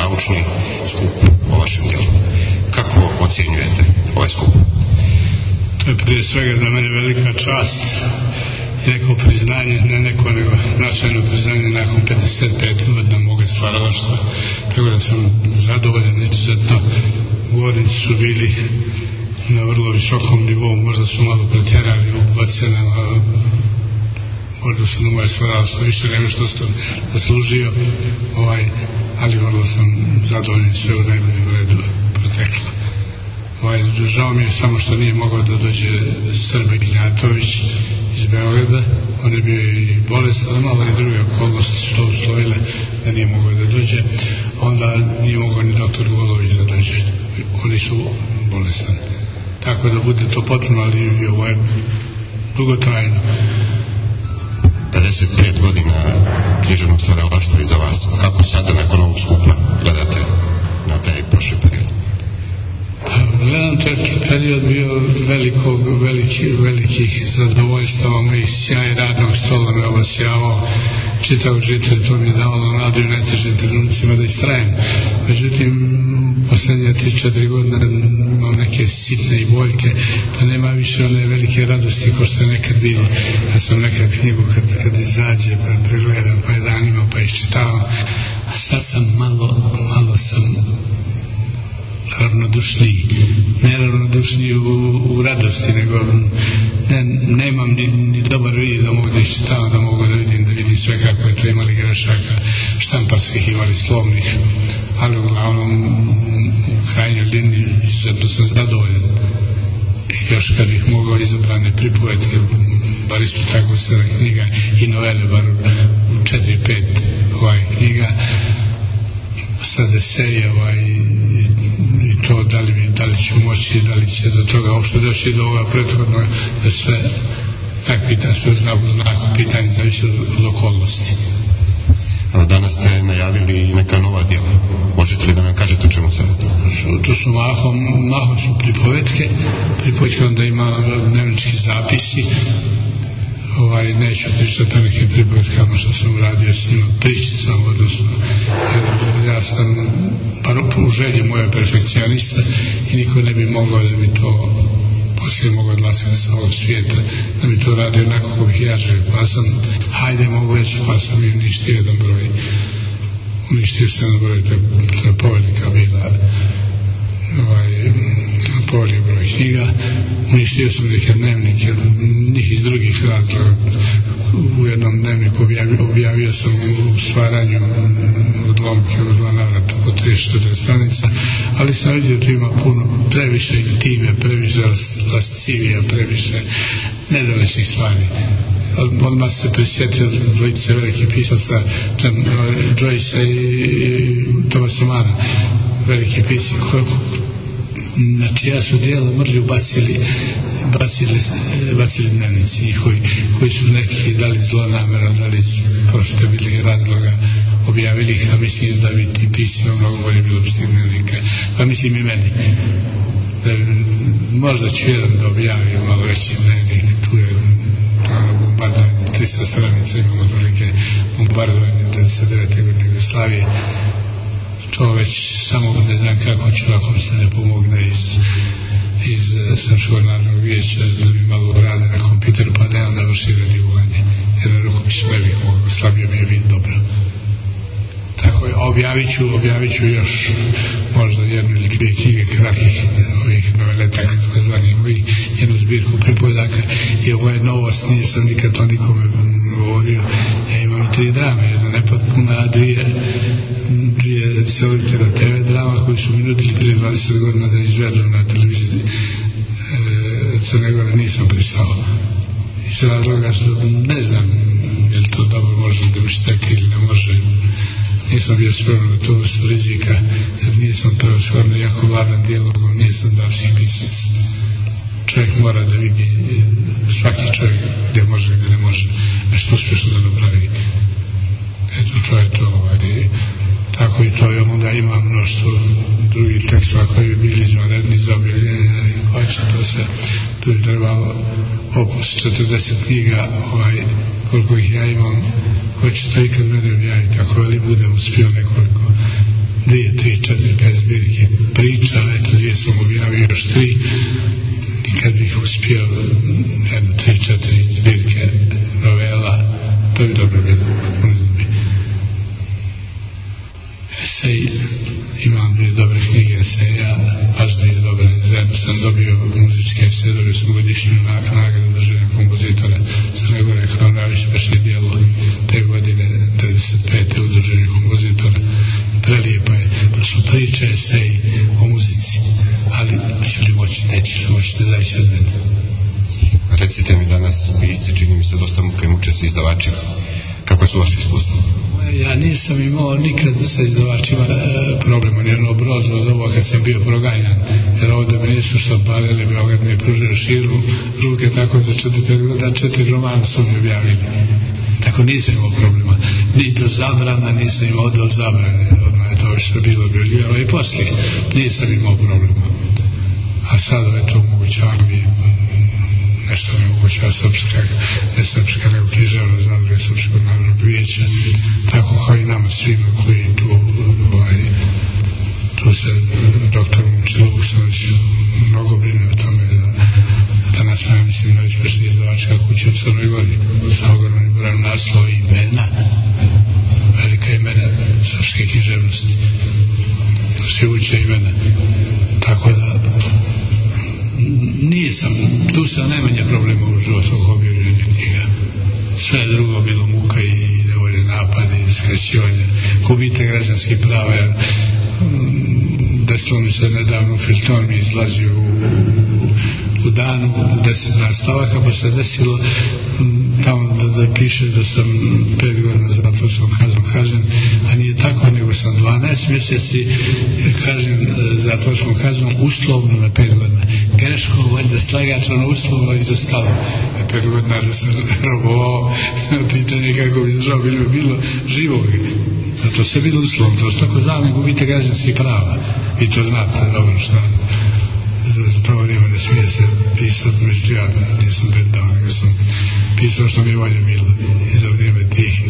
naučni skup o vašem djelu. Kako ocjenjujete ovaj skup? To je prije svega za mene velika čast i neko priznanje, ne neko nego značajno priznanje nakon 55 godina moga stvaralaštva. Tako da sam zadovoljan, izuzetno. Govornici su bili na vrlo visokom nivou, možda su malo pretjerali u ocenama, možda sam na moje stvaralaštvo više nego što sam zaslužio, ali vrlo sam zadovoljan, sve u najboljem redu proteklo. Žao mi je samo što nije mogao da dođe Srbe Gnjatović iz Beograda. On je bio i bolestan, malo i druge okolnosti su to uslovile da nije mogao da dođe. Onda nije mogao ni doktor Golović da dođe. Oni su bolestan. Tako da bude to potpuno, ali ovo je dugotrajno. 55 godina književnog stvaralaštva iza vas. Kako sada nakon ovog skupa gledate na taj prošli period? Gledam taj period bio velikih zadovoljstava, mojih sjaj radnog stola me obasjavao, čitao žitre, to mi je davalo nadu i najtežim trenucima da istrajem. Međutim, posljednje 3-4 godine imam neke sitne i boljke, pa nema više one velike radosti kao što je nekad bilo. Ja sam nekad knjigu kad izađe, pa pregledam, pa je danima, pa iščitavam, a sad sam malo sam ravnodušniji, ne ravnodušniji u radosti, nego nemam ni dobar vid da mogu da iščitavam, da mogu da vidim sve kako je to, imali grešaka štamparskih, imali slovnih, ali uglavnom u krajnjoj liniji izuzetno sam zadovoljan. Još kad bih mogao izabrane pripovetke, bar isto tako 7 knjiga i novele, bar u 4-5 knjiga, sad je serija i to da li ću moći, da li će do toga uopšte doći do ovoga prethodnog, da sve takvi da sve znaku pitanje zavisi od okolnosti. Danas ste najavili neka nova djela. Možete li da nam kažete o čemu se radi? To su mahom su pripovetke, onda ima dnevnički zapisi. Neću pričati o nekim pripovetkama što sam uradio s njima, priči sam, odnosno ja sam u želji moja perfekcionista i niko ne bi mogao da mi to poslije mogu odlaskati sa ovog svijeta, da mi to radi onako kako bih ja želio, pa sam mogu reći, pa sam i uništio jedan broj, to je povelika bila poveliki broj knjiga. Uništio sam neke dnevnike, njih iz drugih razloga. U jednom dnevniku objavio sam u stvaranju odlomke u 2 navrata po 30-40 stranica, ali sam vidio da ima previše intime, previše lascivija, previše nedalečnih stvari. Odmah se prisjetio dvojice velikih pisaca, Joyce i Thomasa Mana, veliki pisci na čija su dijela mrlju bacili dnevnici njihovi, koji su neki dali zlonamera, dali profitabilnih razloga, objavili ih, a mislim da bi ti pisima mnogo bolje bilo što dnevnika. Pa mislim i meni. Možda ću jedan da objavim malo veći dnevnik, tu je bombardovanje, 300 stranica imamo otprilike bombardovanje 99. godine Jugoslavije. To već samo ne znam kako ću ako mi se ne pomogne iz Srpskog narodnog vijeća da mi malo rade na kompjuteru, pa nemam da vrši radiovanje, jer na rukopis ne bih mogao, slabio mi je vid dobro. Tako je, objavit ću još možda 1 ili 2 knjige kratkih ovih noveletaka, tako zvanih, jednu zbirku pripovedaka, i ovo je novost, nisam nikad to nikome govorio. Ja imam 3 drame, jedna nepotpuna, a dvije celite na TV drama koji su mi nudili prije 20 godina da izvedu na televiziji Crne Gore, nisam pristao. Iz razloga što ne znam je li to dobro, može da mi šteti ili ne može. Nisam bio spreman na to vrstu rizika, jer nisam prevashodno jako vladan dijalogom, nisam davski pisac. Čovjek mora da vidi, svaki čovjek gdje može, gdje ne može, nešto uspješno da napravi. Eto, to je to. Tako i to je, onda ima mnoštvo drugih tekstova koji bi bili izvanredni za objavljenje i koje će to sve, tu bi trebalo opus 40 knjiga, koliko ih ja imam, koje će to ikad mene objaviti, ako li budem uspio nekoliko 2, 3, 4, 5 zbirke priča, eto 2 sam objavio, još 3, i kad bih uspio 1, 3, 4 zbirke novela, to bi dobro bilo. Esej, imam 2 dobre knjige eseja, baš 2 dobre, zajedno sam dobio muzičke eseje, dobio sam godišnju nagradu državnog kompozitora Crne Gore, Hronavić, Pešni dijelo, te godine 95. udruženje kompozitora. Prelijepa je, to su priče, eseji o muzici, ali ću li moći, neću li moći, ne zavisi od mene. Recite mi danas, pisci, čini mi se dosta muka i muče sa izdavačima. Kako su vaše iskustva? Ja nisam imao nikad sa izdavačima problema, nijedno brozno od ovo kad sam bio proganjan, jer ovdje me nisu što balili, Beograd mi je pružio širu ruke, tako da 4 romana su mi objavili. Tako nisam imao problema, ni do zabrana, nisam imao do zabrane, odmah je to što je bilo objavljivalo i poslije nisam imao problema. A sada je to omogućavano mi nešto mi omogućava srpska, ne srpska, nego književna zadruga Srpskog narodnog vijeća, tako kao i nama svima koji tu se doktor Momčilo Vuksović mnogo brine o tome da nas ja mislim najuspešnija izdavačka kuća u Crnoj Gori sa ogromnim brojem naslova i imena, velika imena srpske književnosti, svijuća imena, tako da nisam, tu sam najmanje problema u životu oko objavljanja knjiga. Sve drugo bilo muka i nevolje napadi, skraćivanje, gubitak građanskih prava. Desilo mi se nedavno, Filton mi izlazio u danu 10 nastavaka, pa se desilo tamo da piše da sam 5 godina zatvorskom kaznom kažen, a nije tako, nego sam 12 mjeseci kažen zatvorskom kaznom uslovno na 5 godina. Greško, valjda slagačano uslovno izostalo. 5 godina da sam robovao pitanje kako bi izdržao, bilo živog. Zato se bilo uslovno, to tako zvane gubite građanskih prava. I to znate dobro šta. Za to vrijeme ne smije se pisati, među ja nisam bedao, nego sam pisao što mi volje bilo i za vrijeme tih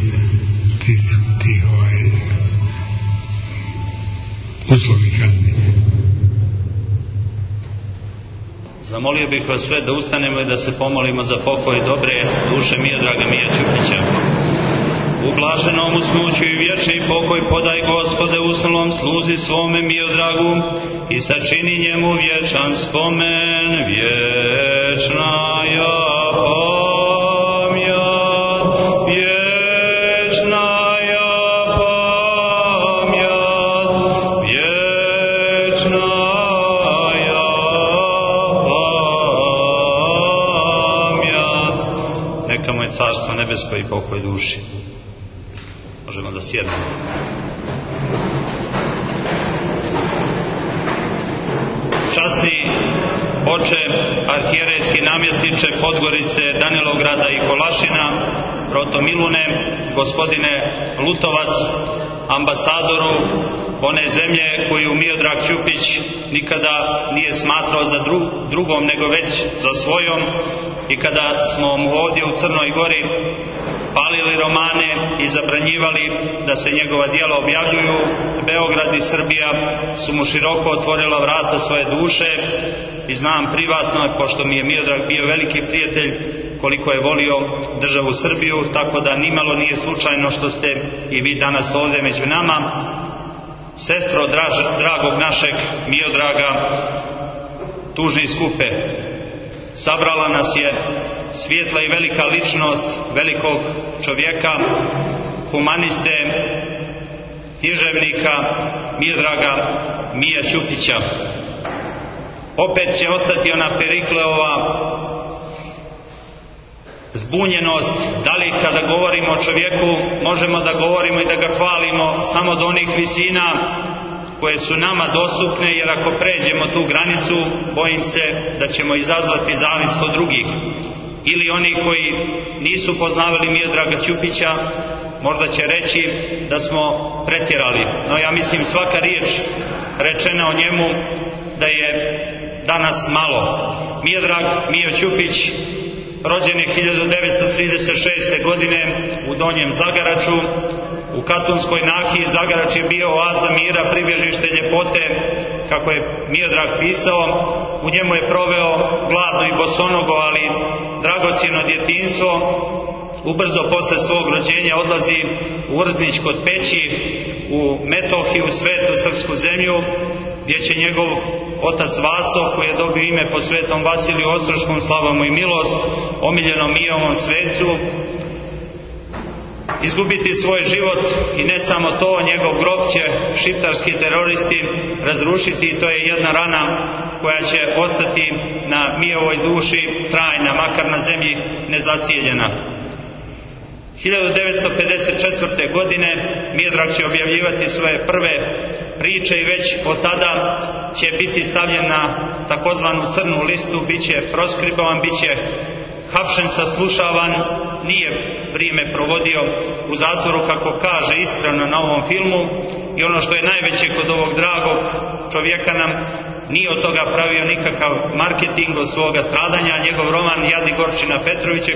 uslovnih kazni. Zamolio bih vas sve da ustanemo i da se pomolimo za pokoj dobre duše Miodraga Mije Ćupića. Ublaženom usnuću i vječni pokoj podaj, Gospode, usnulom sluzi svome Miodragu i sačini njemu vječan spomen, vječna ja pamjat, vječna ja pamjat, vječna ja pamjat. Neka mu je carstvo nebesko i pokoj duši. Možemo da sjednemo. Časni oče, arhijerejski namjesniče Podgorice, Danilograda i Kolašina, protomilune, gospodine Lutovac, ambasadoru one zemlje koju Miodrag Ćupić nikada nije smatrao za drugom nego već za svojom, i kada smo mu ovdje u Crnoj Gori palili romane i zabranjivali da se njegova djela objavljuju, Beograd i Srbija su mu široko otvorila vrata svoje duše i znam privatno, pošto mi je Miodrag bio veliki prijatelj, koliko je volio državu Srbiju, tako da nimalo nije slučajno što ste i vi danas ovdje među nama. Sestro dragog našeg Miodraga, tužni skupe, sabrala nas je svijetla i velika ličnost velikog čovjeka, humaniste, književnika Miodraga Mije Ćupića. Opet će ostati ona Perikleova zbunjenost, da li kada govorimo o čovjeku možemo da govorimo i da ga hvalimo samo do onih visina koje su nama dostupne, jer ako pređemo tu granicu, bojim se da ćemo izazvati zavist kod drugih. Ili oni koji nisu poznavali Miodraga Ćupića možda će reći da smo pretjerali. No ja mislim svaka riječ rečena o njemu da je danas malo. Miodrag Mijo Ćupić rođen je 1936. godine u Donjem Zagaraču, U Katunskoj nahiji Zagarač je bio oaza mira, pribježište ljepote, kako je Miodrag pisao. U njemu je proveo gladno i bosonogo, ali dragocjeno djetinjstvo. Ubrzo posle svog rođenja odlazi u Rznić kod Peći, u Metohiju, svetu srpsku zemlju, gdje će njegov otac Vaso, koji je dobio ime po svetom Vasiliju Ostroškom, slava mu i milost, omiljenom Mijovom svecu, izgubiti svoj život. I ne samo to, njegov grob će šiptarski teroristi razrušiti, i to je jedna rana koja će ostati na Mijovoj duši trajna, makar na zemlji nezacijeljena. 1954. godine Miodrag će objavljivati svoje prve priče i već od tada će biti stavljen na takozvanu crnu listu, bit će proskribovan, bit će hapšen, saslušavan, nije vrijeme provodio u zatvoru, kako kaže iskreno na ovom filmu. I ono što je najveće kod ovog dragog čovjeka, nam nije od toga pravio nikakav marketing od svoga stradanja. Njegov roman Jadni Gorčina Petrovića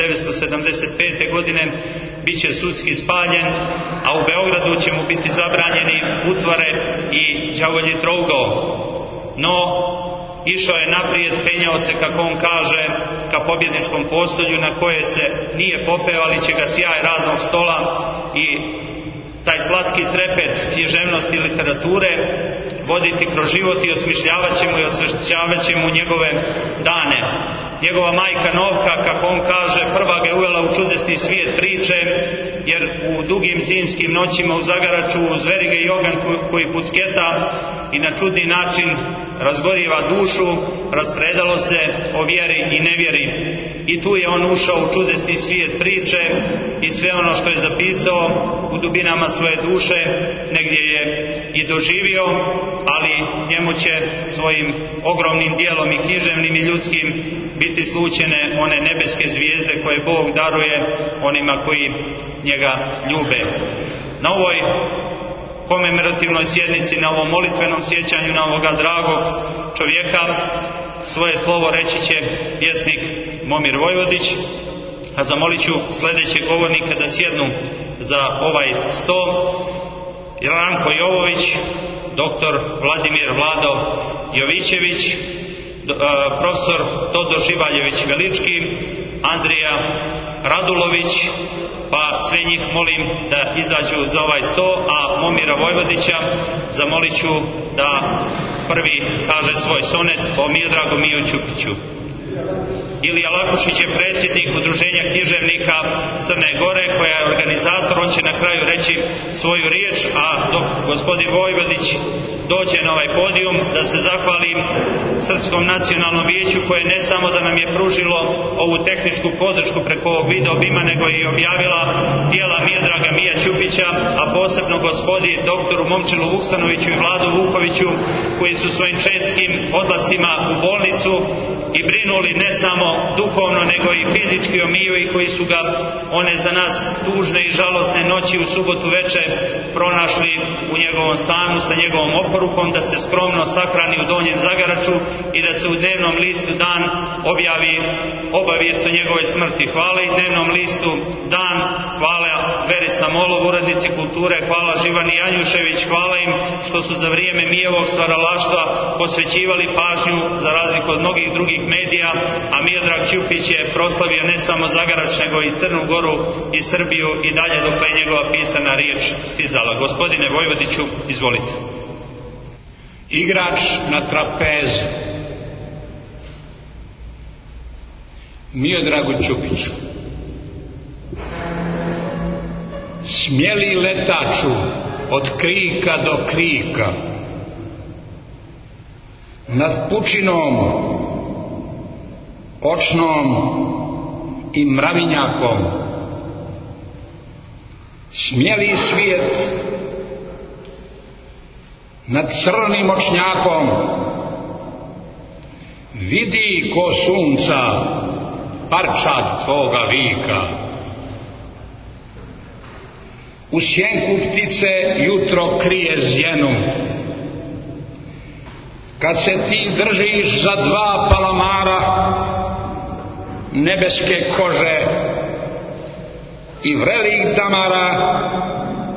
1975. godine bit će sudski spaljen, a u Beogradu će mu biti zabranjeni utvare i đavolji trougao. No, išao je naprijed, penjao se, kako on kaže, ka pobjedničkom postolju na koje se nije popeo, ali će ga sjaj radnog stola i taj slatki trepet književnosti i literature voditi kroz život i osmišljavat će mu i osvešćavat će mu njegove dane. Njegova majka Novka, kako on kaže, prva ga je uvela u čudesni svijet priče, jer u dugim zimskim noćima u Zagaraču uz verige i oganj koji pucketa i na čudni način razgoriva dušu, raspredalo se o vjeri i nevjeri. I tu je on ušao u čudesni svijet priče i sve ono što je zapisao u dubinama svoje duše negdje je i doživio, ali njemu će svojim ogromnim dijelom i književnim i ljudskim biti slučene one nebeske zvijezde koje Bog daruje onima koji njega ljube. Na ovoj komemorativnoj sjednici, na ovom molitvenom sjećanju na ovoga dragog čovjeka, svoje slovo reći će pjesnik Momir Vojvodić, a zamolit ću sljedećeg govornika da sjednu za ovaj sto: Ranko Jovović, doktor Vladimir Vlado Jovićević, profesor Todor Živaljević Velički, Andrija Radulović, pa sve njih molim da izađu za ovaj sto, a Momira Vojvodića zamolit ću da prvi kaže svoj sonet o Miodragu Miju Ćupiću. Ilija Lakučić je predsjednik Udruženja književnika Crne Gore, koja je organizator, on će na kraju reći svoju riječ, a dok gospodin Vojvodić dođe na ovaj podijum, da se zahvalim Srpskom nacionalnom vijeću, koje ne samo da nam je pružilo ovu tehničku podršku preko ovog video bima, nego je i objavila dijela Miodraga Mija Ćupića, a posebno gospodi doktoru Momčilu Vuksanoviću i Vladu Vukoviću, koji su svojim čestim odlascima u bolnicu i brinuli ne samo duhovno nego i fizički o Miju, i koji su ga one za nas tužne i žalosne noći u subotu večer pronašli u njegovom stanu sa njegovom oporukom da se skromno sahrani u Donjem Zagaraču i da se u dnevnom listu Dan objavi obavijest o njegove smrti. Hvala i dnevnom listu Dan, hvala Veri Samolov, urednici kulture, hvala Živani Janjušević, hvala im što su za vrijeme Mijevog stvaralaštva posvećivali pažnju, za razliku od mnogih drugih medija, a Miodrag Ćupić je proslavio ne samo Zagarač, nego i Crnu Goru i Srbiju i dalje dokle je njegova pisana riječ stizala. Gospodine Vojvodiću, izvolite. Igrač na trapezu. Miodragu Ćupiću. Smjeli letaču od krika do krika, nad pučinom, očnom i mravinjakom, smjeli svijet nad crnim očnjakom, vidi ko sunca parčad tvoga vika. U sjenku ptice jutro krije zjenu, kad se ti držiš za dva palamara nebeske kože i vrelih damara,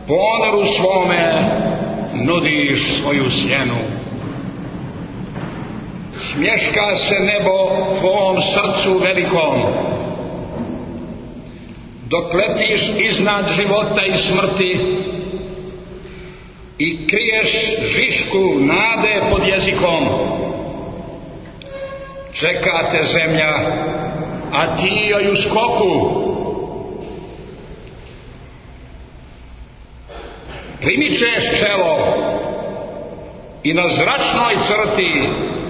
ponoru svome nudiš svoju sjenu. Smješka se nebo tvom srcu velikom, dok letiš iznad života i smrti i kriješ žišku nade pod jezikom. Čeka te zemlja, a ti joj u skoku. Primičeš čelo i na zračnoj crti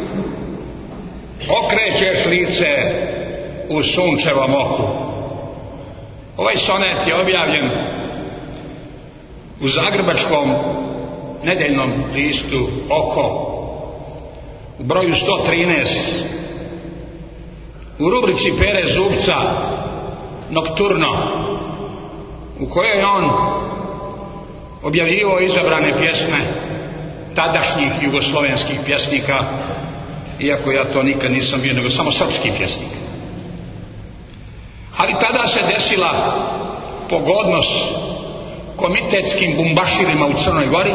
okrećeš lice u sunčevom oku. Ovaj sonet je objavljen u zagrebačkom nedeljnom listu Oko u broju 113 u rubrici Pere Zubca Nokturno, u kojoj je on objavljivao izabrane pjesme tadašnjih jugoslovenskih pjesnika, iako ja to nikad nisam bio, nego samo srpski pjesnik. Ali tada se desila pogodnost komitetskim bumbaširima u Crnoj Gori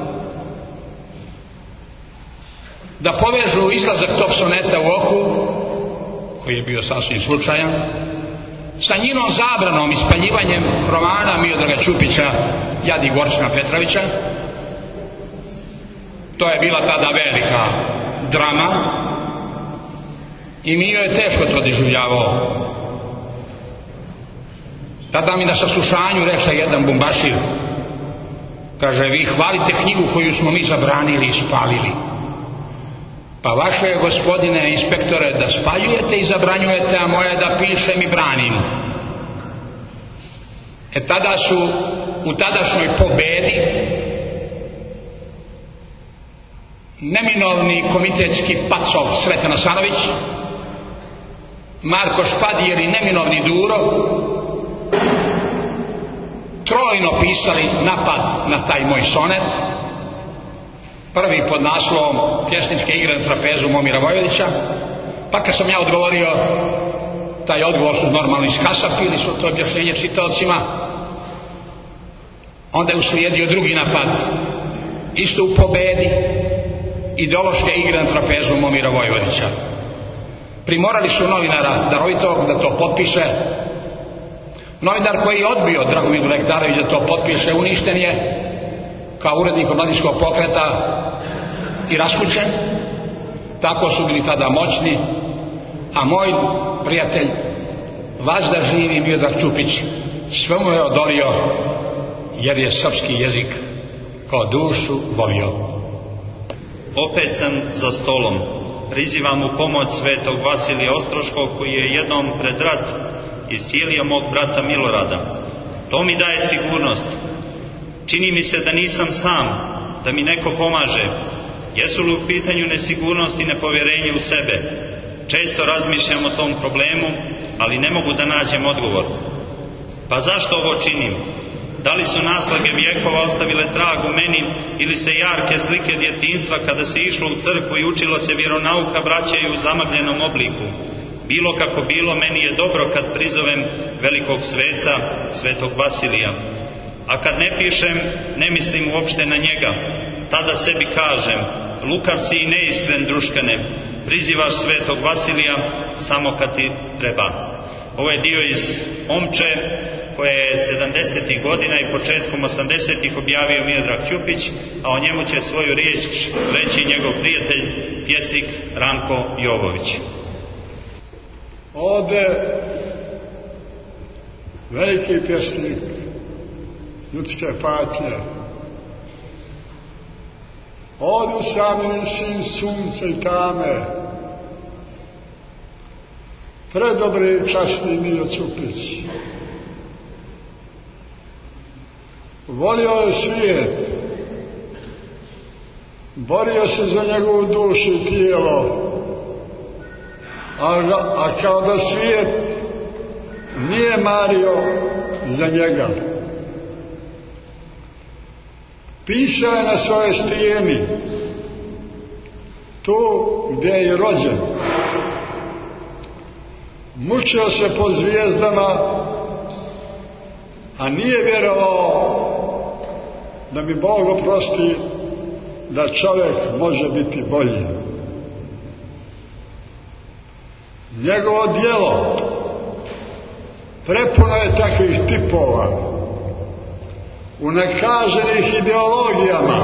da povežu izlazak tog soneta u Oku, koji je bio sasvim slučajan, sa njinom zabranom ispaljivanjem romana Miodraga Ćupića Jad i Gorčina Petrovića. To je bila tada velika drama i Mio je teško to doživljavao. Tada mi na saslušanju reče jedan bumbašir, kaže, vi hvalite knjigu koju smo mi zabranili i spalili. Pa vaše je, gospodine inspektore, da spaljujete i zabranjujete, a moje da pišem i branim. Tada su u tadašnjoj pobedi neminovni komitetski pacov Sreten Asanović, Marko Špadjer i neminovni Duro trojno pisali napad na taj moj sonet. Prvi pod naslovom Pjesničke igre na trapezu Momira Vojvodića, pa kad sam ja odgovorio, taj odgovor su normalno iskasapili su to objašnjenje čitaocima, onda je uslijedio drugi napad, isto u pobedi, ideološke igre na trapezu Momira Vojvodića. Primorali su novinara darovitog da to potpiše. Novinar koji je odbio Dragomir Lektarović da to potpiše uništen je kao urednik Omladinskog pokreta i raskućen. Tako su bili tada moćni, a moj prijatelj vazda živi Miodrag Ćupić sve mu je odolio, jer je srpski jezik kao dušu volio. Opet sam za stolom. Prizivam u pomoć svetog Vasilija Ostroškog, koji je jednom pred rat iscijelio mog brata Milorada. To mi daje sigurnost. Čini mi se da nisam sam, da mi neko pomaže. Jesu li u pitanju nesigurnost i nepovjerenje u sebe? Često razmišljam o tom problemu, ali ne mogu da nađem odgovor. Pa zašto ovo činim? Da li su naslage vijekova ostavile trag u meni, ili se jarke slike djetinjstva kada se išlo u crkvu i učilo se vjeronauka vraćaju u zamagljenom obliku? Bilo kako bilo, meni je dobro kad prizovem velikog sveca, svetog Vasilija. A kad ne pišem, ne mislim uopšte na njega. Tada sebi kažem, lukav si i neiskren, druškane, prizivaš svetog Vasilija samo kad ti treba. Ovo je dio iz Omče, koje je 70. godina i početkom 80. objavio Miodrag Ćupić, a o njemu će svoju riječ reći njegov prijatelj, pjesnik Ranko Jovović. Ode veliki pjesnik ljudske patnje. Odu samljen sin sunca i tame, predobri časni Mio Ćupić. Volio je svijet, borio se za njegovu dušu i tijelo, a kao da svijet nije mario za njega. Pisao je na svojoj stijeni, tu gdje je rođen. Mučio se po zvijezdama, a nije vjerovao da mi Bog oprosti, da čovjek može biti bolji. Njegovo djelo prepuno je takvih tipova, unakaženih ideologijama,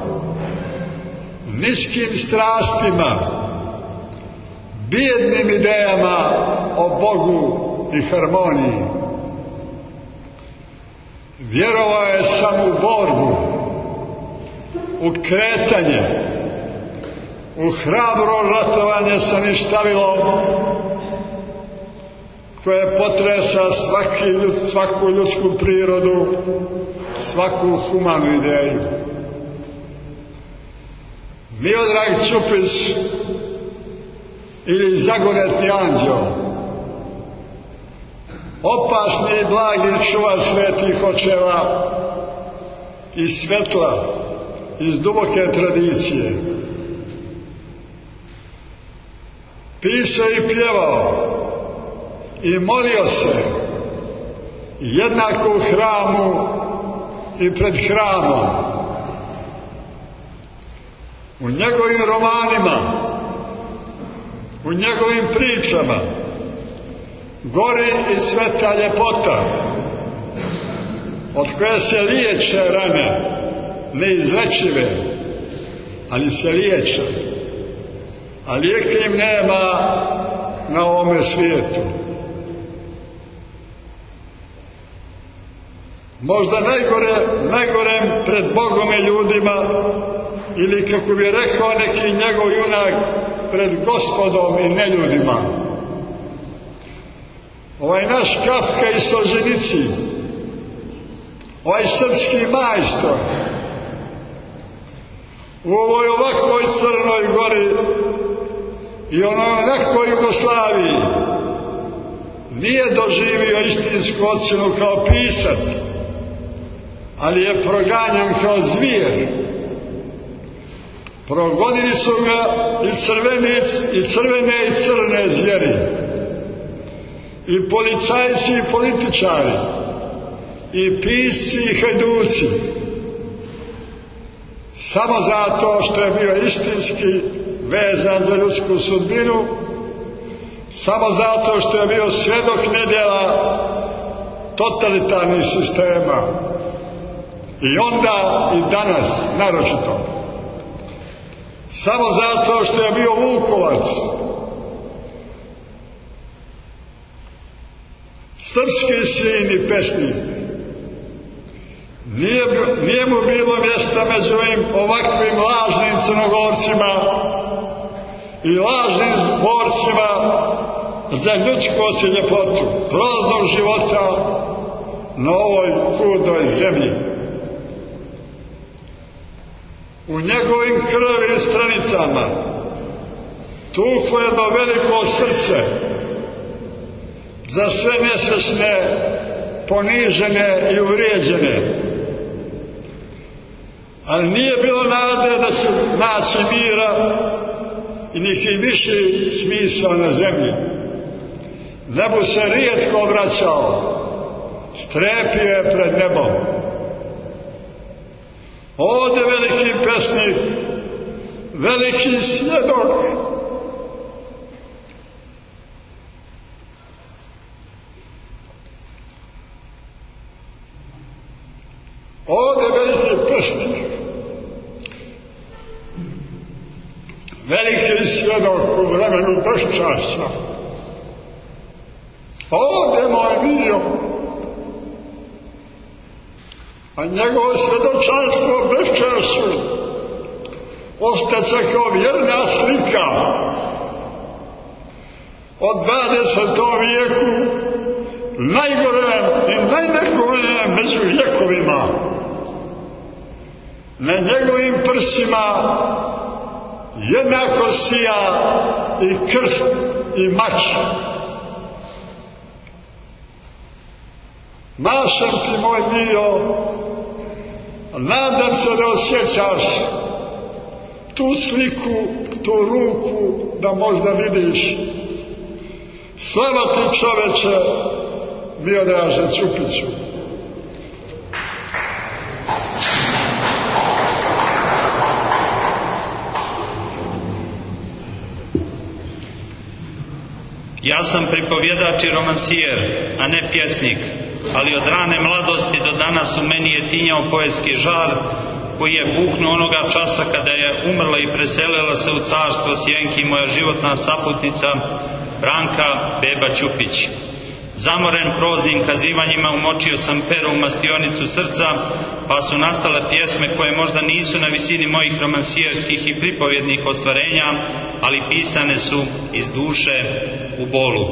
niskim strastima, bijednim idejama o Bogu i harmoniji. Vjerovao je samo u borbu, u kretanje, u hrabro ratovanje sa ništavilom koje potresa svaku ljudsku prirodu, svaku humanu ideju. Miodrag Ćupić ili zagonetni anđeo, opasni i blagi čuvar svetih očeva i svetla iz duboke tradicije. Pisao i pjevao i molio se jednako u hramu i pred hramom. U njegovim romanima, u njegovim pričama gori i cveta ljepota od koje se liječe rane, neizlečive, ali se liječe, a lijeka im nema na ovome svijetu. Možda najgorem pred Bogom i ljudima, ili kako bi rekao neki njegov junak, pred Gospodom i neljudima. Ovaj naš Kafka i Solženicin, ovaj srpski majstor, u ovoj ovakvoj Crnoj Gori i onakvoj Jugoslaviji nije doživio istinsku ocjenu kao pisac, ali je proganjan kao zvijer. Progonili su ga i crvene i crne zvijeri, i policajci i političari, i pisci i hajduci, samo zato što je bio istinski vezan za ljudsku sudbinu, samo zato što je bio svjedok nedjela totalitarnih sistema. I onda i danas naročito. Samo zato što je bio Vukovac, srpski sin i pesnik. Nije mu bilo mjesta među ovakvim lažnim Crnogorcima i lažnim borcima za ljudskost i ljepotu proznog života na ovoj hudoj zemlji. U njegovim krvavim stranicama tuklo jedno veliko srce za sve nesrećne, ponižene i uvrijeđene. Ali nije bilo nade da će naći mira i neki viši smisao na zemlji. Nebu se rijetko obraćao, strepio je pred nebom. Ovdje veliki pesnik, veliki svjedok, ovdje veliki pesnik, veliki svjedok u vremenu beščašća, ovdje moj bio, a njegovo svjedočanstvo beščašću ostaće kao vjerna slika od 20. vijeku, najgorem i najnehumanijem među vjekovima. Na njegovim prsima jednako sija i krst i mač. Mašem ti, moj bio, nadam se da osjećaš tu sliku, tu ruku, da možda vidiš. Slava ti, čoveče, Miodraže Ćupiću. Ja sam pripovjedač i romansijer, a ne pjesnik, ali od rane mladosti do danas u meni je tinjao poetski žar koji je buknuo onoga časa kada je umrla i preselila se u carstvo sjenki moja životna saputnica Branka Beba Ćupić. Zamoren proznim kazivanjima umočio sam pero u mastionicu srca, pa su nastale pjesme koje možda nisu na visini mojih romansijerskih i pripovjednih ostvarenja, ali pisane su iz duše u bolu.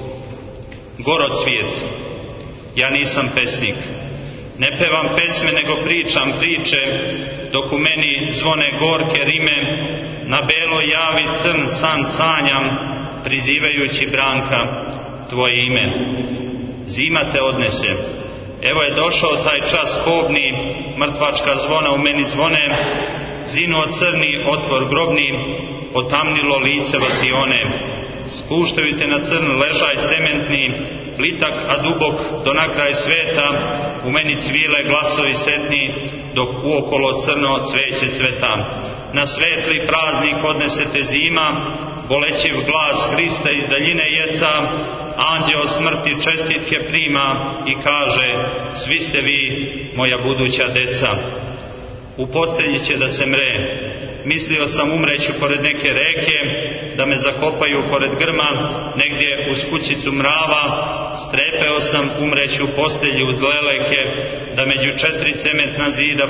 Gorocvijet. Ja nisam pesnik. Ne pevam pesme, nego pričam priče, dok u meni zvone gorke rime, na beloj javi crn san sanjam, prizivajući Branka tvoje ime. Zima te odnese. Evo je došao taj čas kobni, mrtvačka zvona u meni zvone, zinuo crni otvor grobni, otamnilo lice vasione. Spuštaju te na crn ležaj cementni, plitak a dubok do na kraj sveta, u meni cvile glasovi setni, dok uokolo crno cveće cveta. Na svetli praznik odnesete zima, bolećiv glas Hrista iz daljine jeca, anđeo smrti čestitke prima i kaže: svi ste vi moja buduća deca. U postelji će da se mre. Mislio sam umreću pored neke reke, da me zakopaju pored grma, negdje uz kućicu mrava. Strepeo sam umreću u postelji uz leleke, da među 4 cementna zida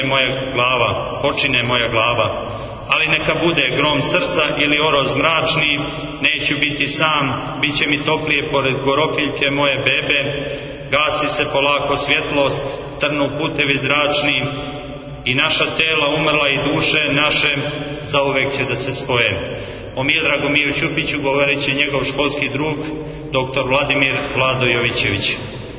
počine moja glava. Ali neka bude grom srca ili oroz mračni, neću biti sam, bit će mi toplije pored gorofiljke moje bebe. Gasi se polako svjetlost, trnu putevi zračni, i naša tela umrla i duše naše zauvek će da se spoje. O Miodragu Miju Ćupiću govorit će njegov školski drug, dr. Vladimir Vlado Jovićević.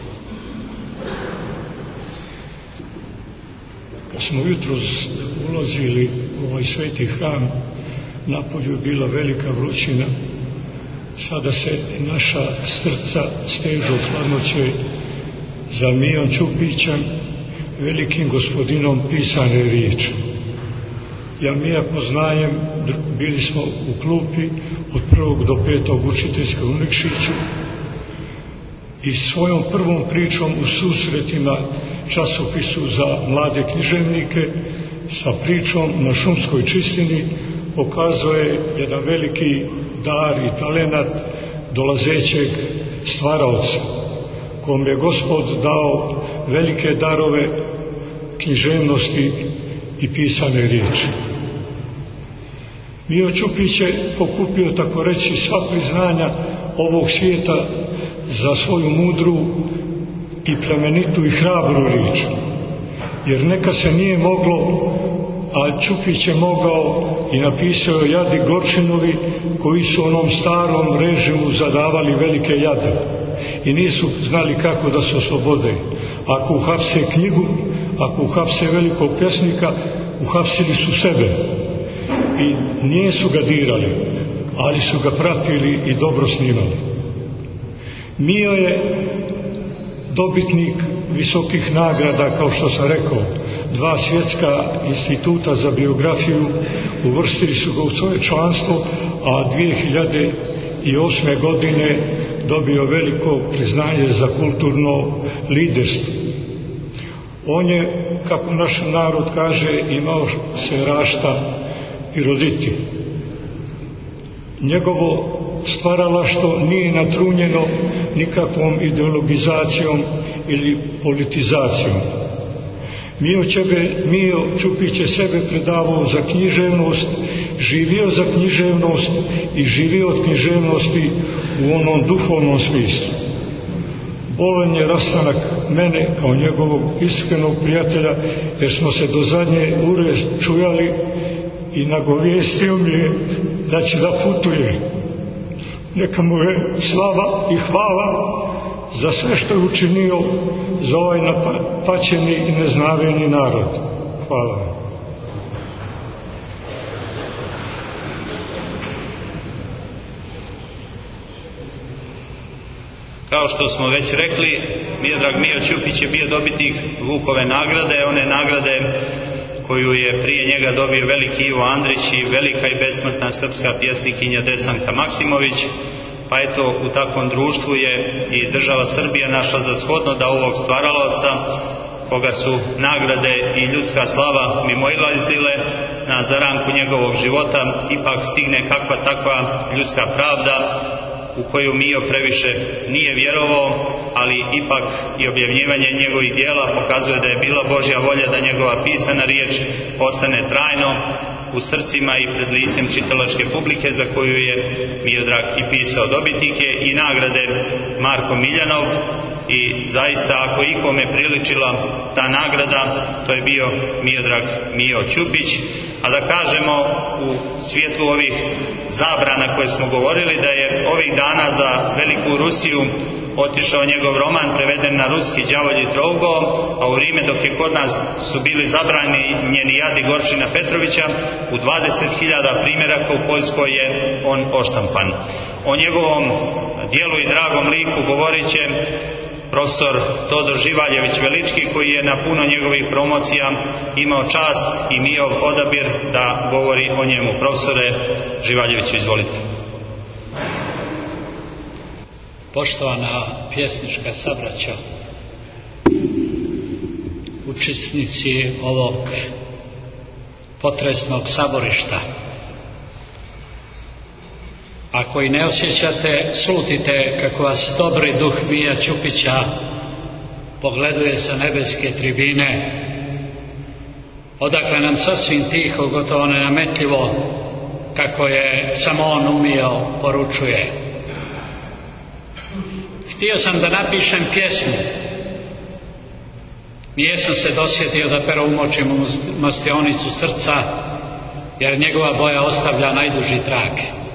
Kad smo jutros ulazili u ovaj sveti hram, napolju je bila velika vrućina. Sada se naša srca stežu od hladnoće za Mijom Ćupićem, velikim gospodinom pisane riječi. Ja Mija poznajem, bili smo u klupi od 1. do 5. učiteljske u Nikšiću i svojom prvom pričom u susretima časopisu za mlade književnike sa pričom na šumskoj čistini pokazuje jedan veliki dar i talenat dolazećeg stvaraoca, kom je Gospod dao velike darove književnosti i pisane riječi. Mijo Ćupić je pokupio, tako reći, sva priznanja ovog svijeta za svoju mudru i plemenitu i hrabru riječ. Jer neka se nije moglo, a Ćupić je mogao i napisao Jadi Gorčinovi, koji su onom starom režimu zadavali velike jade i nisu znali kako da se oslobode. Ako uhapse knjigu, ako uhapse velikog pjesnika, uhapsili su sebe i nisu ga dirali, ali su ga pratili i dobro snimali. Mio je dobitnik visokih nagrada, kao što sam rekao, 2 svjetska instituta za biografiju, uvrstili su ga u svoje članstvo, a 2008. godine dobio veliko priznanje za kulturno liderstvo. On je, kako naš narod kaže, imao se rašta i roditi. Njegovo stvaralaštvo nije natrunjeno nikakvom ideologizacijom ili politizacijom. Mijo Ćupić je sebe predavao za književnost, živio za književnost i živio od književnosti u onom duhovnom smislu. Bolan je rastanak mene kao njegovog iskrenog prijatelja, jer smo se do zadnje ure čujali i nagovijestio mi je da će da putuje. Neka mu je slava i hvala za sve što je učinio za ovaj napaćeni i neznaveni narod. Hvala. Kao što smo već rekli, Miodrag Mio Ćupić je bio dobitnik Vukove nagrade, one nagrade koju je prije njega dobio veliki Ivo Andrić i velika i besmrtna srpska pjesnikinja Desanka Maksimović. pa eto u takvom društvu je i država Srbija našla za shodno da ovog stvaralaca, koga su nagrade i ljudska slava mimoilazile na zaranku njegovog života, ipak stigne kakva takva ljudska pravda u koju Mio previše nije vjerovao, ali ipak i objavljivanje njegovih dijela pokazuje da je bila Božja volja da njegova pisana riječ ostane trajno u srcima i pred licem čitalačke publike, za koju je Miodrag i pisao. Dobitnik je i nagrade Marko Miljanov, i zaista ako ikome priličila ta nagrada, to je bio Miodrag Mio Ćupić. A da kažemo u svjetlu ovih zabrana koje smo govorili, da je ovih dana za Veliku Rusiju otišao njegov roman preveden na ruski Đavolji trougo, a u Rime dok je kod nas su bili zabranjeni Jadi Gorčina Petrovića, u 20.000 primjeraka u Poljskoj je on oštampan. O njegovom dijelu i dragom liku govorit će profesor Todor Živaljević Velički, koji je na puno njegovih promocija imao čast i Mijov odabir da govori o njemu. Profesore Živaljeviću, izvolite. Poštovana pjesnička sabraćo, učesnici ovog potresnog saborišta, ako i ne osjećate, slutite kako vas dobri duh Mija Ćupića pogleduje sa nebeske tribine, odakle nam sasvim tiho, gotovo nenametljivo, kako je samo on umio, poručuje. Htio sam da napišem pjesmu, nijesam se dosjetio da pero umočim u mastionicu srca, jer njegova boja ostavlja najduži trag.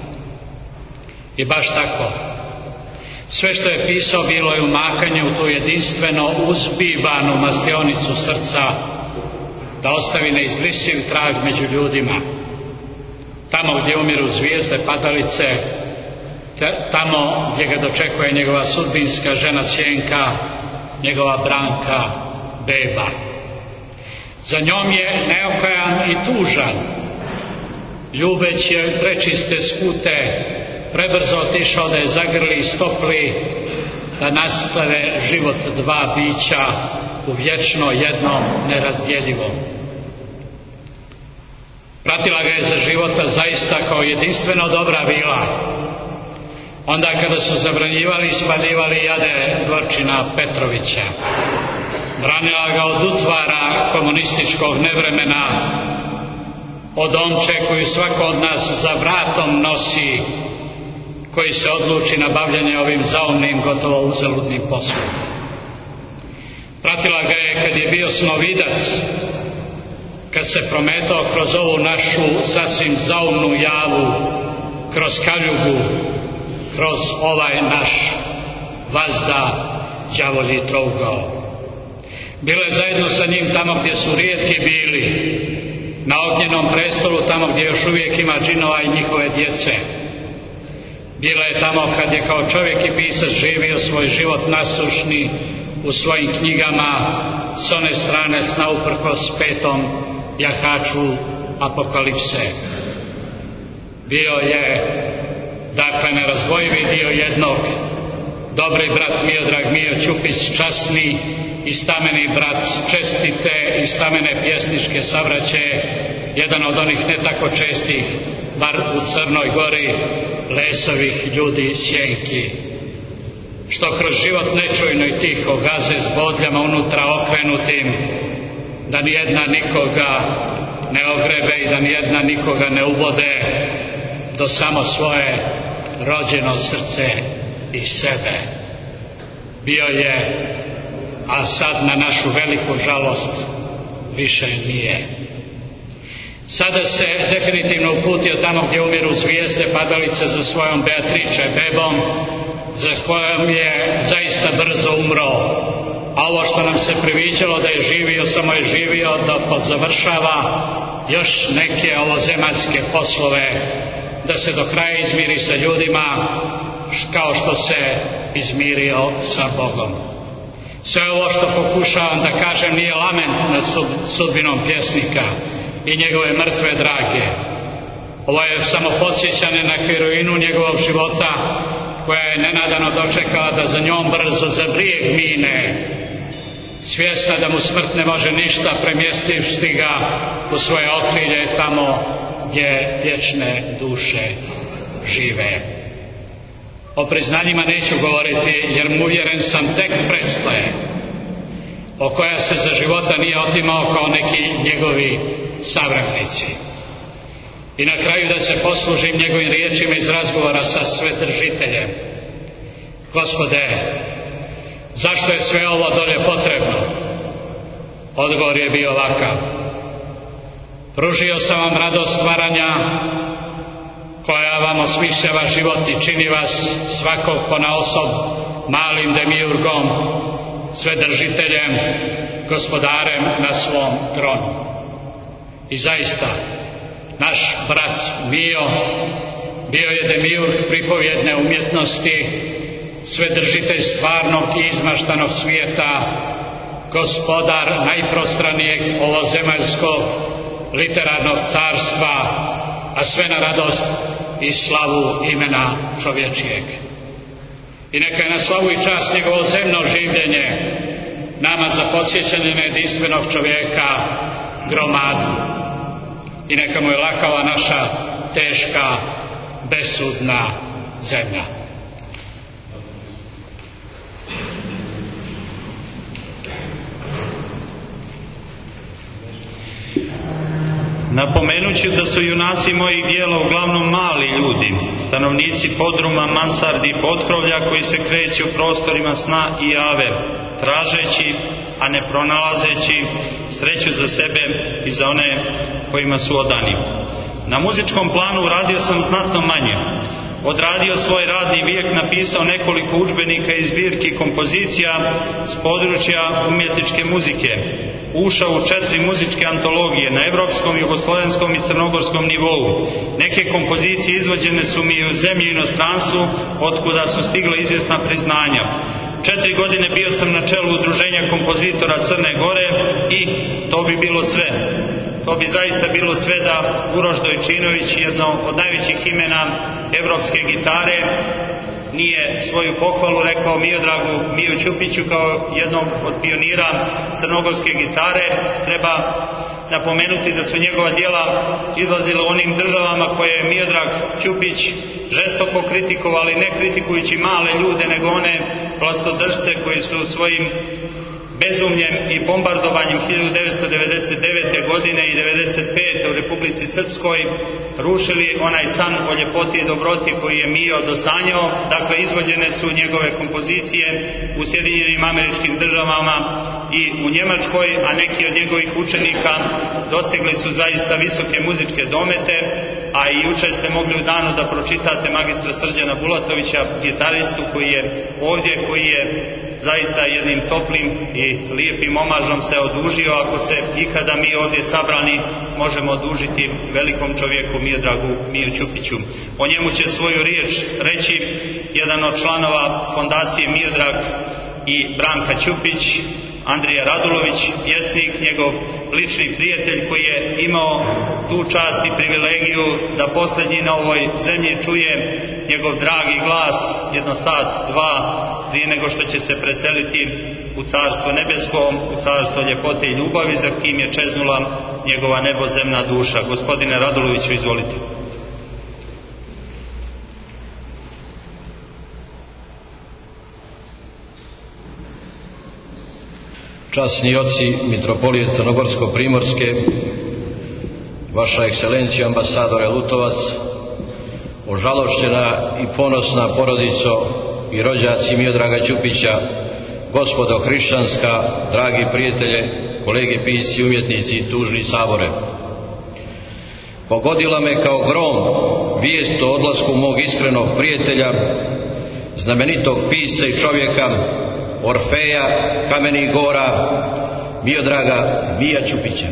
I baš tako, sve što je pisao bilo je umakanje u tu jedinstveno uzbivanu mastionicu srca, da ostavi neizbrisiv trag među ljudima. Tamo gdje umiru zvijezde padalice, tamo gdje ga dočekuje njegova sudbinska žena sjenka, njegova Branka, beba. Za njom je neokajan i tužan, ljubeći je prečiste skute, prebrzo otišao da je zagrli i stopli, da nastave život dva bića u vječno jednom nerazdjeljivom. Pratila ga je za života zaista kao jedinstveno dobra vila. Onda kada su zabranjivali i spaljivali Jade Gorčina Petrovića, branila ga od utvara komunističkog nevremena, od omče koju svako od nas za vratom nosi, koji se odluči na bavljanje ovim zaumnim, gotovo uzaludnim poslom. Pratila ga je kad je bio snovidac, kad se prometao kroz ovu našu sasvim zaumnu javu, kroz kaljugu, kroz ovaj naš vazda Đavolji trougo. Bila je zajedno sa njim tamo gdje su rijetki bili, na ognjenom prestolu, tamo gdje još uvijek ima džinova i njihove djece. Bila je tamo kad je kao čovjek i pisac živio svoj život nasušni u svojim knjigama, s one strane sna uprkos petom jahaču apokalipse. Bio je, dakle, nerazdvojivi dio jednog, dobri brat Miodrag Mio Ćupić, časni i stameni brat čestite i stamene pjesničke savraće, jedan od onih ne tako čestih, bar u Crnoj Gori, lesovih ljudi sjenki, što kroz život nečujno i tiho gaze s bodljama unutra okrenutim, da nijedna nikoga ne ogrebe i da nijedna nikoga ne ubode do samo svoje rođeno srce i sebe. Bio je, a sad na našu veliku žalost više nije. Sada se definitivno uputio tamo gdje umiru zvijezde padalice za svojom Beatriče bebom, za kojom je zaista brzo umro, a ovo što nam se priviđalo da je živio, samo je živio da završava još neke ovozemaljske poslove, da se do kraja izmiri sa ljudima kao što se izmirio sa Bogom. Sve ovo što pokušavam da kažem nije lament nad sudbinom pjesnika i njegove mrtve drage. Ovo je samo podsjećanje na heroinu njegovog života, koja je nenadano dočekala da za njom brzo za brijeg mine, svjesna da mu smrt ne može ništa, premjestivši ga u svoje okrilje tamo gdje vječne duše žive. O priznanjima neću govoriti, jer mu uvjeren sam tek predstoje, o koja se za života nije otimao kao neki njegovi savremenici. I na kraju da se poslužim njegovim riječima iz razgovora sa Svetržiteljem. Gospode, zašto je sve ovo dolje potrebno? Odgovor je bio ovakav: pružio sam vam radost stvaranja, koja vam osmišljava život i čini vas svakog ponaosob malim demiurgom, Svedržiteljem, gospodarem na svom tronu. I zaista, naš brat Mio bio je demiurg pripovjedne umjetnosti, Svedržitelj stvarnog i izmaštanog svijeta, gospodar najprostranijeg ovozemaljskog literarnog carstva, a sve na radost i slavu imena čovječijeg. I neka je na slavu i čast njegovo zemno življenje nama za podsjećanje na jedinstvenog čovjeka gromadu. I neka mu je laka ova naša teška, besudna zemlja. Napomenuću da su junaci mojih dijela uglavnom mali ljudi, stanovnici podruma, mansardi i potkrovlja koji se kreću prostorima sna i jave, tražeći, a ne pronalazeći sreću za sebe i za one kojima su odani. Na muzičkom planu radio sam znatno manje. Odradio svoj radni vijek, napisao nekoliko udžbenika i zbirki kompozicija s područja umjetničke muzike. Ušao u 4 muzičke antologije na evropskom, jugoslovenskom i crnogorskom nivou. Neke kompozicije izvođene su mi u zemlji i inostranstvu, otkuda su stigla izvjesna priznanja. 4 godine bio sam na čelu udruženja kompozitora Crne Gore i to bi bilo sve. To bi zaista bilo sve da Uroš Dojčinović, jedno od najvećih imena evropske gitare, nije svoju pohvalu rekao Miodragu Miju Ćupiću kao jednom od pionira crnogorske gitare. Treba napomenuti da su njegova djela izlazila u onim državama koje je Miodrag Ćupić žestoko kritikovali, ne kritikujući male ljude, nego one vlastodržce koji su svojim bezumljem i bombardovanjem 1999. godine i 1995. u Republici Srpskoj rušili onaj san o ljepoti i dobroti koji je Mio dosanjao. Dakle, izvođene su njegove kompozicije u Sjedinjenim Američkim Državama i u Njemačkoj, a neki od njegovih učenika dostigli su zaista visoke muzičke domete, a i jučer ste mogli u danu da pročitate magistra Srđana Bulatovića, gitaristu koji je ovdje, koji je zaista jednim toplim i lijepim omažom se odužio. Ako se ikada mi ovdje sabrani možemo odužiti velikom čovjeku Miodragu Miju Ćupiću. O njemu će svoju riječ reći jedan od članova fondacije Miodrag i Branka Ćupić, Andrija Radulović, pjesnik, njegov lični prijatelj koji je imao tu čast i privilegiju da posljednji na ovoj zemlji čuje njegov dragi glas jedno sat, dva, prije nego što će se preseliti u Carstvo nebesko, u Carstvo ljepote i ljubavi, za kim je čeznula njegova nebozemna duša. Gospodine Raduloviću, izvolite. Časni oci mitropolije Crnogorsko-primorske, vaša ekscelencija ambasadore Lutovac, ožalošćena i ponosna porodico i rođaci Miodraga Ćupića, gospodo hrišćanska, dragi prijatelje, kolege pisci, umjetnici i tužni sabore. Pogodila me kao grom vijest o odlasku mog iskrenog prijatelja, znamenitog pisca i čovjeka, Orfeja Kamenih Gora, Miodraga Mija Ćupića.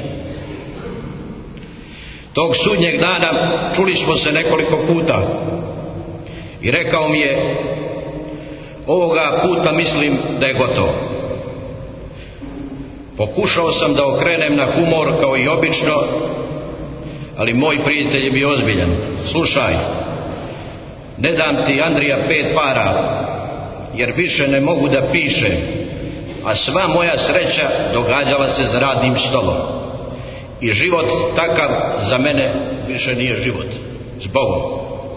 Tog sudnjeg dana čuli smo se nekoliko puta i rekao mi je: ovoga puta mislim da je gotovo. Pokušao sam da okrenem na humor kao i obično, ali moj prijatelj je bio ozbiljan. Slušaj, ne dam ti Andrija 5 para, jer više ne mogu da pišem, a sva moja sreća događala se za radnim stolom. I život takav za mene više nije život. Zbogom.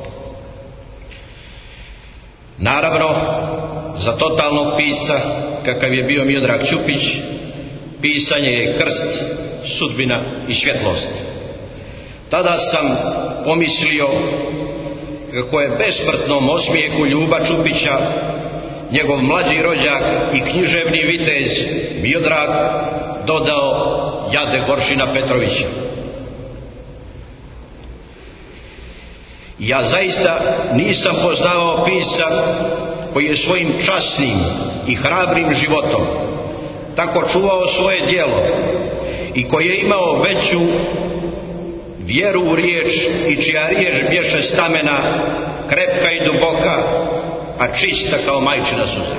Naravno, za totalnog pisca, kakav je bio Miodrag Ćupić, pisanje je krst, sudbina i svjetlost. Tada sam pomislio kako je besmrtnom osmijehu Ljuba Ćupića njegov mlađi rođak i književni vitez Miodrag dodao jade Goršina Petrovića. Ja zaista nisam poznavao pisca koji je svojim časnim i hrabrim životom tako čuvao svoje djelo i koji je imao veću vjeru u riječ i čija riječ bješe stamena, krepka i duboka, a čista kao majčina suza.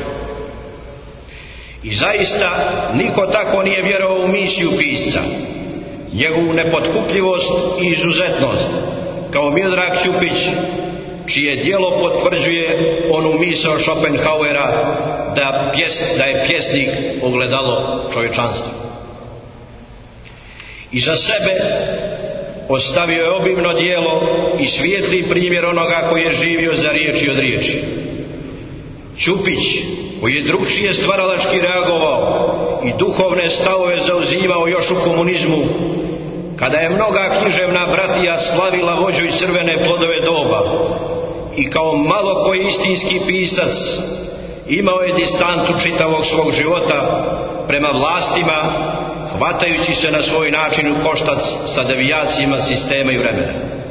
I zaista niko tako nije vjerovao u misiju pisca, njegovu nepotkupljivost i izuzetnost, kao Miodrag Ćupić, čije djelo potvrđuje onu misao Schopenhauera da je pjesnik ogledalo čovječanstva. I za sebe ostavio je obimno djelo i svijetli primjer onoga koji je živio za riječi od riječi. Ćupić, koji je drugčije stvaralački reagovao i duhovne stavove zauzimao još u komunizmu, kada je mnoga književna bratija slavila vođu i crvene plodove doba, i kao malo koji istinski pisac imao je distancu čitavog svog života prema vlastima, hvatajući se na svoj način u koštac sa devijacijama sistema i vremena.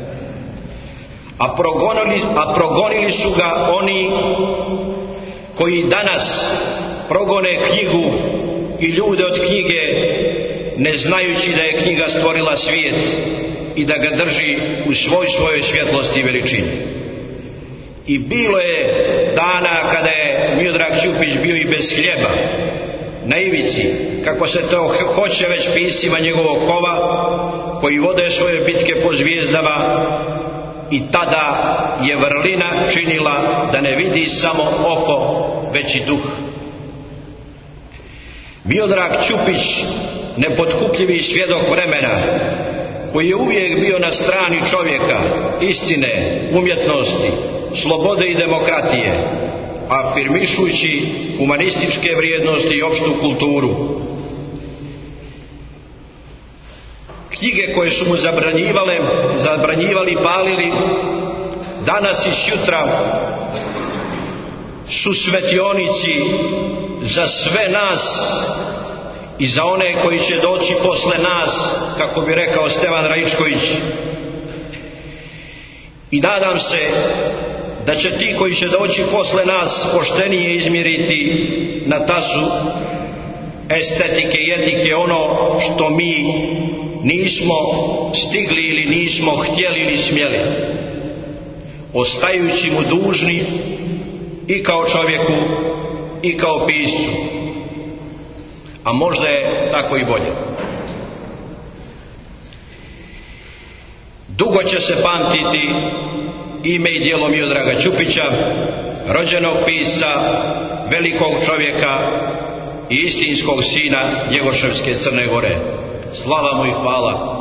A progonili su ga oni koji danas progone knjigu i ljude od knjige, ne znajući da je knjiga stvorila svijet i da ga drži u svojoj svjetlosti i veličini. I bilo je dana kada je Miodrag Ćupić bio i bez hljeba, na ivici, kako se to hoće već piscima njegovog kova, koji vode svoje bitke po zvijezdama, i tada je vrlina činila da ne vidi samo oko, već i duh. Miodrag Ćupić, nepotkupljivi svjedok vremena, koji je uvijek bio na strani čovjeka, istine, umjetnosti, slobode i demokratije, afirmišući humanističke vrijednosti i opštu kulturu. Knjige koje su mu zabranjivali i palili, danas i sutra su svetionici za sve nas i za one koji će doći posle nas, kako bi rekao Stevan Raičković. I nadam se da će ti koji će doći posle nas poštenije izmjeriti na tasu estetike i etike ono što mi nismo stigli ili nismo htjeli ili smjeli, ostajući mu dužni i kao čovjeku i kao piscu, a možda je tako i bolje. Dugo će se pamtiti ime i djelo Miodraga Ćupića, rođenog pisca, velikog čovjeka i istinskog sina Njegoševske Crne Gore. Slava mu i hvala.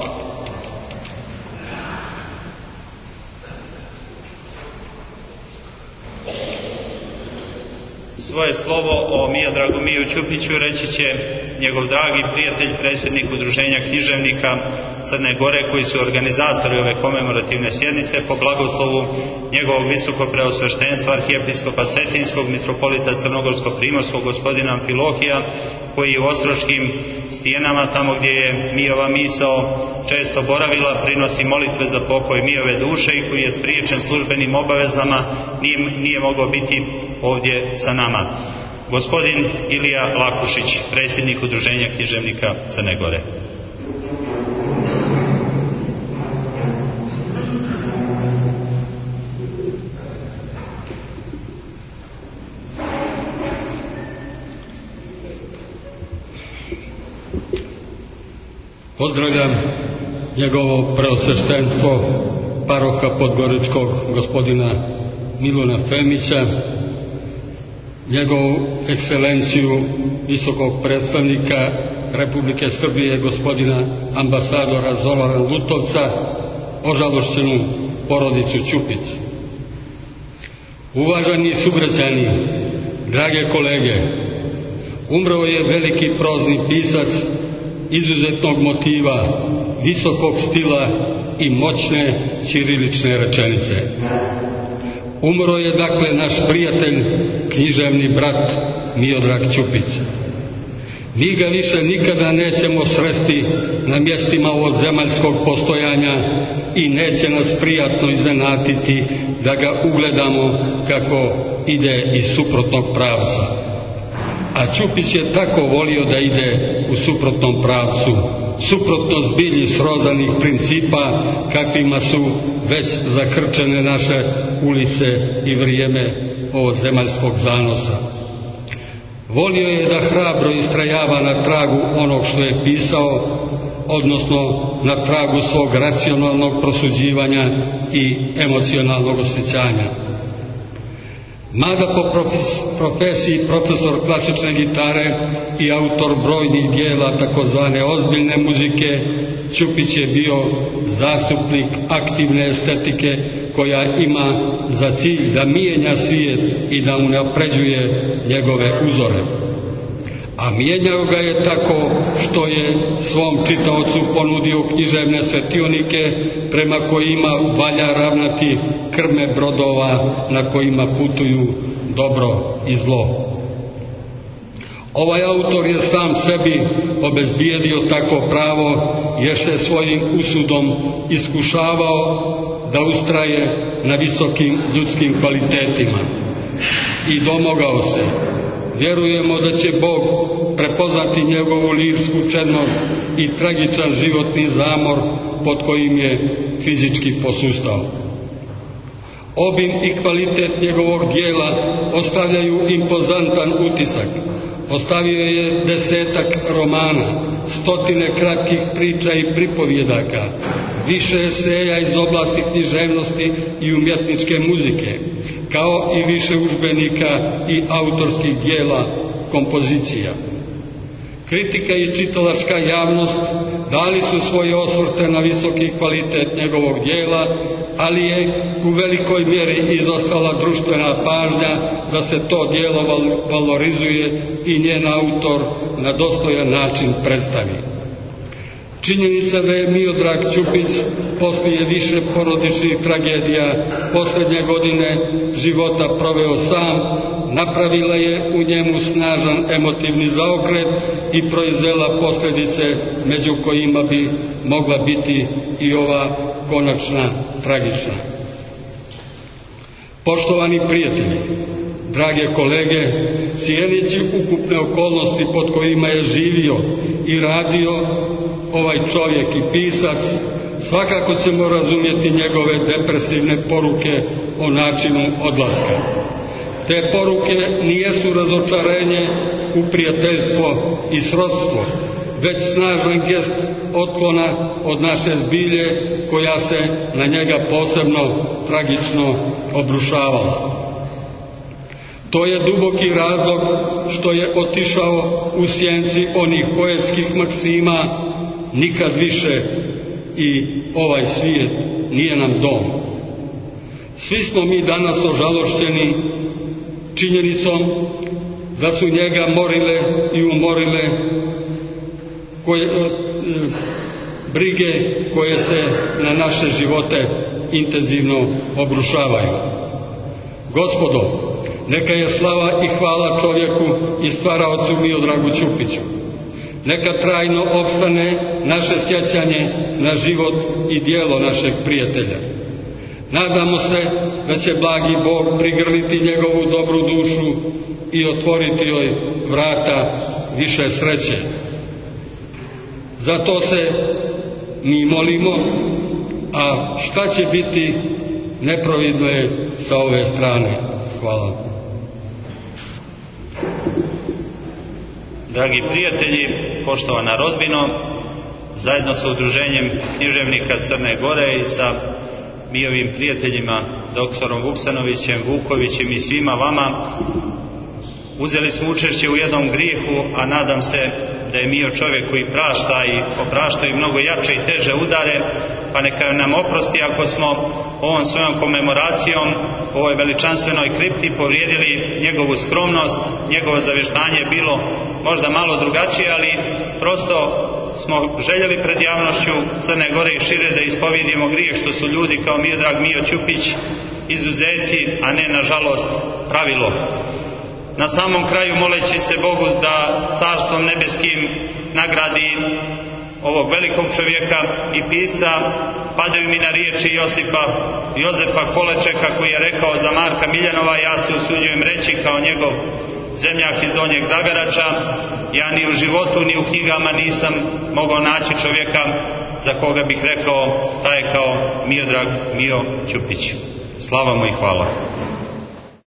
Svoje slovo o Miodragu Miju Ćupiću reći će njegov dragi prijatelj, predsjednik Udruženja književnika Crne Gore, koji su organizatori ove komemorativne sjednice, po blagoslovu njegovog visokopreosveštenstva arhijepiskopa Cetinskog, mitropolita Crnogorsko-primorskog gospodina Amfilohija, koji u ostroškim stijenama, tamo gdje je Mijova misao često boravila, prinosi molitve za pokoj Mijove duše i koji je spriječen službenim obavezama, nije mogao biti ovdje sa nama. Gospodin Ilija Lakušić, predsjednik Udruženja književnika Crne Gore. Pozdravljam njegovo preosveštenstvo paroha Podgoričkog gospodina Miluna Femića, njegovu ekscelenciju visokog predstavnika Republike Srbije gospodina ambasadora Zorana Lutovca, ožalošćenu porodicu Ćupić. Uvaženi sugrađani, drage kolege, umro je veliki prozni pisac izuzetnog motiva, visokog stila i moćne ćirilične rečenice. Umro je dakle naš prijatelj, književni brat Miodrag Ćupić. Mi ga više nikada nećemo sresti na mjestima ovozemaljskog postojanja i neće nas prijatno iznenaditi da ga ugledamo kako ide iz suprotnog pravca. A Ćupić je tako volio da ide u suprotnom pravcu, suprotno zbilji srozanih principa kakvima su već zakrčene naše ulice i vrijeme ovozemaljskog zanosa. Volio je da hrabro istrajava na tragu onog što je pisao, odnosno na tragu svog racionalnog prosuđivanja i emocionalnog osjećanja. Mada po profesiji profesor klasične gitare i autor brojnih dijela takozvane ozbiljne muzike, Ćupić je bio zastupnik aktivne estetike koja ima za cilj da mijenja svijet i da unapređuje njegove uzore. A mijenjao ga je tako što je svom čitaocu ponudio književne svetionike prema kojima valja ravnati krme brodova na kojima putuju dobro i zlo. Ovaj autor je sam sebi obezbijedio tako pravo jer se svojim usudom iskušavao da ustraje na visokim ljudskim kvalitetima. I domogao se. Vjerujemo da će Bog prepoznati njegovu lirsku čednost i tragičan životni zamor pod kojim je fizički posustao. Obim i kvalitet njegovog dijela ostavljaju impozantan utisak. Ostavio je 10 romana, 100 kratkih priča i pripovjedaka, više eseja iz oblasti književnosti i umjetničke muzike, kao i više udžbenika i autorskih dijela, kompozicija. Kritika i čitalačka javnost dali su svoje osvrte na visoki kvalitet njegovog dijela, ali je u velikoj mjeri izostala društvena pažnja da se to dijelo valorizuje i njen autor na dostojan način predstavi. Činjenica da je Miodrag Ćupić poslije više porodičnih tragedija posljednje godine života proveo sam, napravila je u njemu snažan emotivni zaokret i proizvela posljedice među kojima bi mogla biti i ova konačna tragična. Poštovani prijatelji, drage kolege, cijeneći ukupne okolnosti pod kojima je živio i radio ovaj čovjek i pisac, svakako ćemo razumjeti njegove depresivne poruke o načinu odlaska. Te poruke nijesu razočarenje u prijateljstvo i srodstvo, već snažan gest otklona od naše zbilje koja se na njega posebno tragično obrušavala. To je duboki razlog što je otišao u sjenci onih poetskih maksima: nikad više i ovaj svijet nije nam dom. Svi smo mi danas ožalošćeni činjenicom da su njega morile i umorile brige koje se na naše živote intenzivno obrušavaju. Gospodo, neka je slava i hvala čovjeku i stvaraocu Miodragu Ćupiću. Neka trajno opstane naše sjećanje na život i djelo našeg prijatelja. Nadamo se da će blagi Bog prigrliti njegovu dobru dušu i otvoriti joj vrata više sreće. Zato se mi molimo, a šta će biti neprovidno je sa ove strane. Hvala. Dragi prijatelji, poštovana rodbino, zajedno sa Udruženjem književnika Crne Gore i sa mi ovim prijateljima doktorom Vuksanovićem, Vukovićem i svima vama. Uzeli smo učešće u jednom grijehu, a nadam se da je Mio čovjek koji prašta i oprašta i mnogo jače i teže udare, pa neka nam oprosti ako smo ovom svojom komemoracijom, ovoj veličanstvenoj kripti povrijedili njegovu skromnost, njegovo zavještanje je bilo možda malo drugačije, ali prosto smo željeli pred javnošću Crne Gore i šire da ispovidimo grijeh što su ljudi kao Miodrag Mio Ćupić izuzeci, a ne nažalost pravilo. Na samom kraju moleći se Bogu da carstvom nebeskim nagradi ovog velikog čovjeka i pisa, padaju mi na riječi Jozefa Kolečeka koji je rekao za Marka Miljanova, ja se usuđujem reći kao njegov zemljak iz Donjeg Zagarača, ja ni u životu ni u knjigama nisam mogao naći čovjeka za koga bih rekao taj je kao Miodrag Mio Ćupić. Slava mu i hvala.